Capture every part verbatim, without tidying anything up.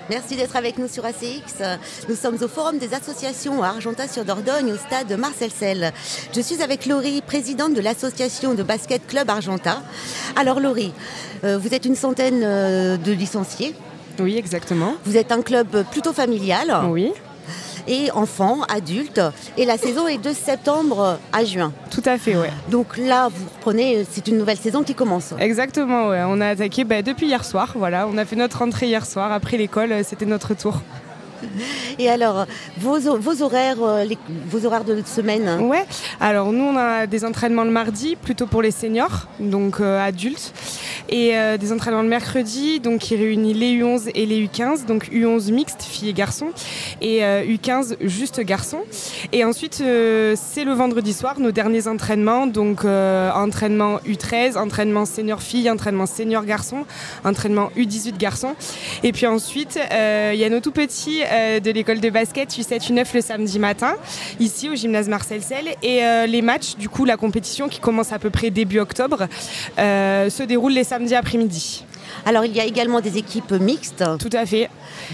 Merci d'être avec nous sur A C X. Nous sommes au Forum des associations à Argentat-sur-Dordogne, au stade Marcel Sel. Je suis avec Laurie, présidente de l'association de basket Club Argentat. Alors Laurie, euh, vous êtes une centaine euh, de licenciés. Oui, exactement. Vous êtes un club plutôt familial. Oui. Et enfants, adultes. Et la saison est de septembre à juin. Tout à fait, ouais. Donc là, vous reprenez, c'est une nouvelle saison qui commence. Exactement, ouais. On a attaqué bah, depuis hier soir. Voilà, on a fait notre rentrée hier soir. Après l'école, c'était notre tour. Et alors, vos, vos, horaires, les, vos horaires de semaine? Ouais, alors nous on a des entraînements le mardi, plutôt pour les seniors, donc euh, adultes, et euh, des entraînements le mercredi, donc qui réunit les U onze et les U quinze, donc U onze mixte, filles et garçons, et euh, U quinze juste garçons. Et ensuite, euh, c'est le vendredi soir, nos derniers entraînements, donc euh, entraînement U treize, entraînement senior filles, entraînement senior garçons, entraînement U dix-huit garçons. Et puis ensuite, il euh, y a nos tout petits euh, de l'école de basket U sept U neuf le samedi matin, ici au gymnase Marcel Sel. Et euh, les matchs, du coup, la compétition qui commence à peu près début octobre, euh, se déroule les samedis après-midi. Alors, il y a également des équipes mixtes. Tout à fait.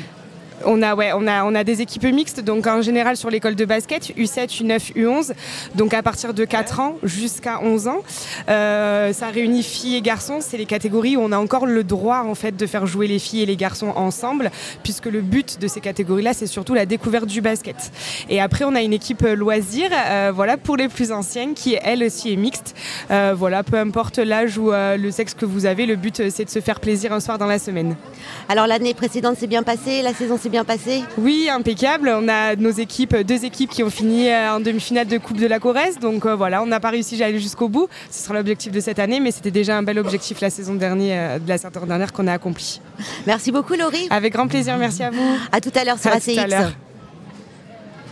On a, ouais, on, a, on a des équipes mixtes, donc en général sur l'école de basket, U sept, U neuf, U onze, donc à partir de quatre ans jusqu'à onze ans. Euh, ça réunit filles et garçons, c'est les catégories où on a encore le droit en fait, de faire jouer les filles et les garçons ensemble, puisque le but de ces catégories-là, c'est surtout la découverte du basket. Et après, on a une équipe loisir, euh, voilà, pour les plus anciennes, qui elle aussi est mixte. Euh, voilà, peu importe l'âge ou euh, le sexe que vous avez, le but c'est de se faire plaisir un soir dans la semaine. Alors l'année précédente s'est bien passée, la saison s'est bien passé? Oui, impeccable. On a nos équipes, deux équipes qui ont fini en demi-finale de Coupe de la Corrèze. Donc euh, voilà, on n'a pas réussi à aller jusqu'au bout. Ce sera l'objectif de cette année, mais c'était déjà un bel objectif la saison dernière, de la saison dernière qu'on a accompli. Merci beaucoup Laurie. Avec grand plaisir, merci à vous. À tout à l'heure sur à A C X. Tout à l'heure.